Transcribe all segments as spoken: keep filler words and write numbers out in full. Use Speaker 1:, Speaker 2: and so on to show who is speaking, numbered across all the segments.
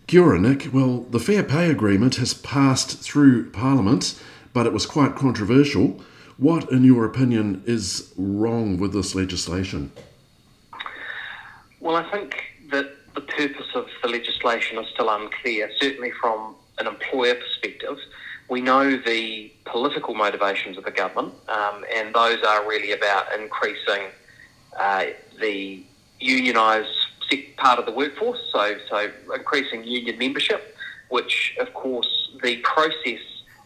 Speaker 1: Kia ora, Nick. Well, the Fair Pay Agreement has passed through Parliament, but it was quite controversial. What, in your opinion, is wrong with this legislation?
Speaker 2: Well, I think that the purpose of the legislation is still unclear, certainly from an employer perspective. We know the political motivations of the government, um, and those are really about increasing uh, the unionised part of the workforce, so so increasing union membership, which, of course, the process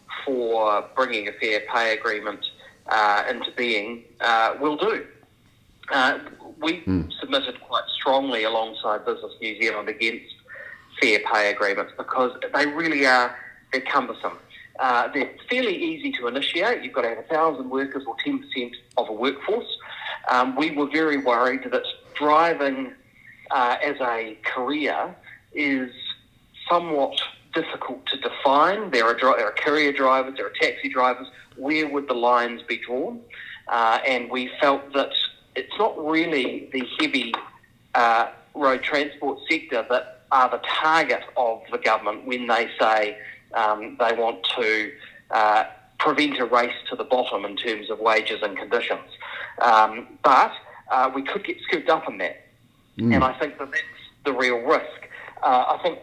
Speaker 2: for bringing a fair pay agreement uh, into being uh, will do. Uh, we mm. submitted quite strongly alongside Business New Zealand against fair pay agreements because they really are, they're cumbersome. Uh, they're fairly easy to initiate. You've got to have one thousand workers or ten percent of a workforce. Um, we were very worried that driving uh, as a career is somewhat difficult to define. There are, there are courier drivers, there are taxi drivers. Where would the lines be drawn? Uh, and we felt that it's not really the heavy uh, road transport sector that are the target of the government when they say um, they want to uh, prevent a race to the bottom in terms of wages and conditions. Um, but uh, we could get scooped up in that. Mm. And I think that that's the real risk. Uh, I think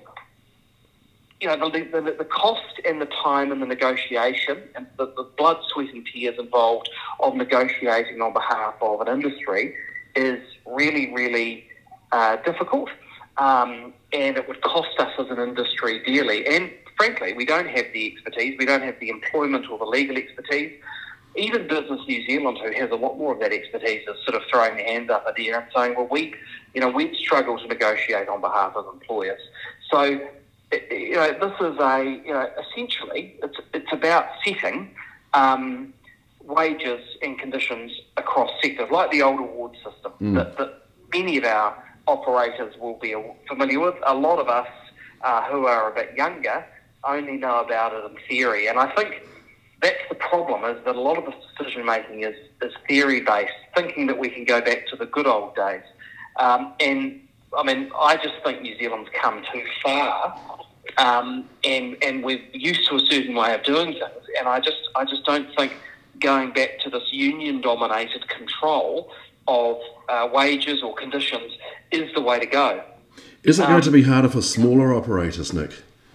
Speaker 2: you know, the, the, the cost and the time and the negotiation and the, the blood, sweat and tears involved of negotiating on behalf of an industry is really, really uh, difficult. Um, and it would cost us as an industry dearly. And frankly, we don't have the expertise. We don't have the employment or the legal expertise. Even Business New Zealand, who has a lot more of that expertise, is sort of throwing their hands up at the air and saying, well, we, you know, we struggle to negotiate on behalf of employers. So, you know, this is a, you know, essentially, it's it's about setting um, wages and conditions across sectors, like the old award system mm. that, that many of our operators will be familiar with. A lot of us uh, who are a bit younger only know about it in theory, and I think that's the problem, is that a lot of this decision-making is, is theory-based, thinking that we can go back to the good old days. Um, and, I mean, I just think New Zealand's come too far, um, and and we're used to a certain way of doing things, and I just I just don't think going back to this union-dominated control of uh, wages or conditions is the way to go.
Speaker 1: Is it um, going to be harder for smaller operators, Nick?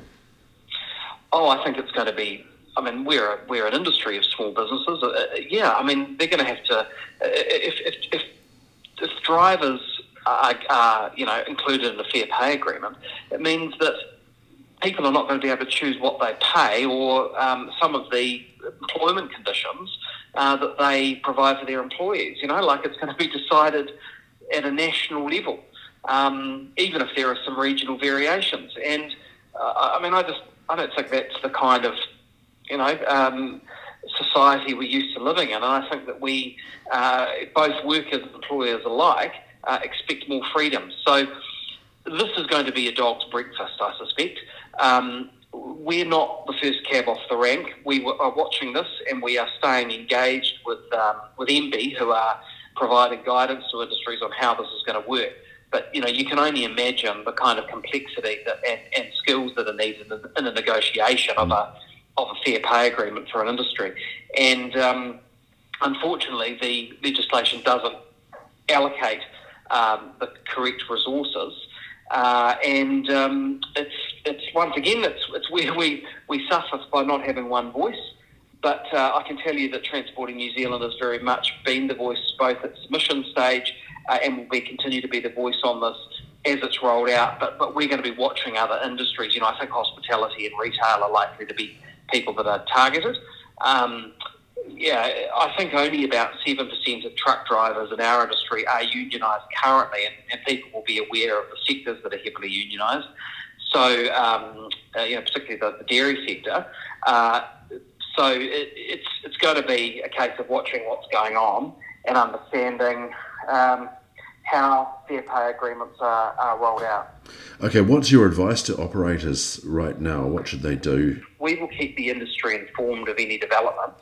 Speaker 2: Oh, I think it's going to be... I mean, we're a, we're an industry of small businesses. Uh, yeah, I mean, they're going to have to... Uh, if, if, if, if drivers are, are, you know, included in the fair pay agreement, it means that people are not going to be able to choose what they pay or um, some of the employment conditions uh, that they provide for their employees. You know, like it's going to be decided at a national level, um, even if there are some regional variations. And, uh, I mean, I just... I don't think that's the kind of... you know, um, society we're used to living in. And I think that we, uh, both workers and employers alike, uh, expect more freedom. So this is going to be a dog's breakfast, I suspect. Um, we're not the first cab off the rank. We w- are watching this, and we are staying engaged with um, with M B, who are providing guidance to industries on how this is going to work. But, you know, you can only imagine the kind of complexity that, and, and skills that are needed in, in a negotiation of a of a fair pay agreement for an industry. And um, unfortunately, the legislation doesn't allocate um, the correct resources. Uh, and um, it's it's once again, it's it's where we, we suffer by not having one voice. But uh, I can tell you that Transporting New Zealand has very much been the voice both at submission stage uh, and will be continue to be the voice on this as it's rolled out. But but we're going to be watching other industries. You know, I think hospitality and retail are likely to be people that are targeted. Um, yeah, I think only about seven percent of truck drivers in our industry are unionised currently, and, and people will be aware of the sectors that are heavily unionised. So, um, uh, you know, particularly the, the dairy sector. Uh, so it, it's it's going to be a case of watching what's going on and understanding um, how fair pay agreements are, are rolled out.
Speaker 1: Okay, what's your advice to operators right now? What should they do?
Speaker 2: We will keep the industry informed of any developments.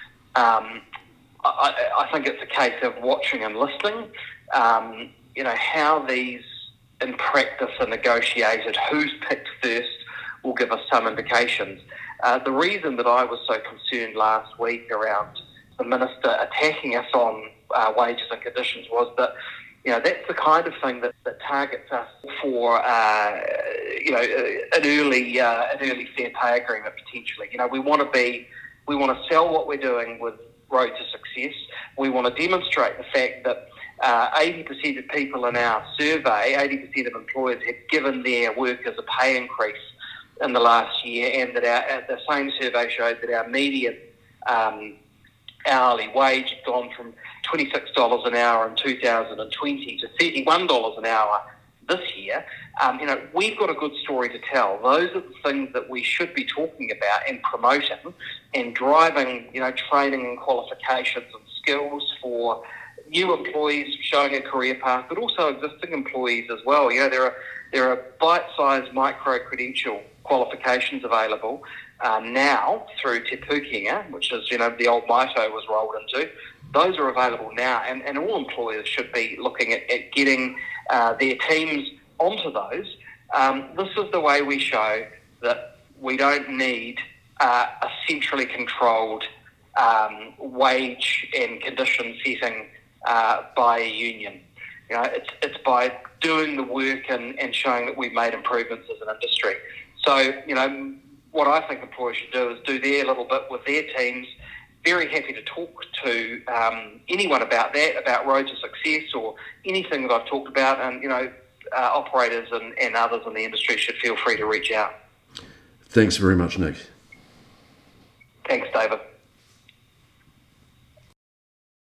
Speaker 2: Um, I, I think it's a case of watching and listening. Um, you know, how these in practice are negotiated. Who's picked first will give us some indications. Uh, the reason that I was so concerned last week around the Minister attacking us on uh, wages and conditions was that, you know, that's the kind of thing that, that targets us for, uh, you know, an early, uh, an early fair pay agreement potentially. You know, we want to be, we want to sell what we're doing with Road to Success. We want to demonstrate the fact that uh, eighty percent of people in our survey, eighty percent of employers have given their workers a pay increase in the last year, and that our, the same survey showed that our median um, hourly wage had gone from twenty-six dollars an hour in two thousand twenty to thirty-one dollars an hour this year. Um, you know, we've got a good story to tell. Those are the things that we should be talking about and promoting and driving, you know, training and qualifications and skills for new employees showing a career path, but also existing employees as well. You know, there are there are bite-sized micro-credential qualifications available um, now through Te Pūkenga, which is, you know, the old Maito was rolled into. Those are available now, and, and all employers should be looking at, at getting uh, their teams onto those. Um, this is the way we show that we don't need uh, a centrally controlled um, wage and condition setting uh, by a union. You know, it's it's by doing the work and, and showing that we've made improvements as an industry. So, you know, what I think employers should do is do their little bit with their teams. Very happy to talk to um, anyone about that, about Road to Success or anything that I've talked about. And, you know, uh, operators and, and others in the industry should feel free to reach out.
Speaker 1: Thanks very much, Nick.
Speaker 2: Thanks, David.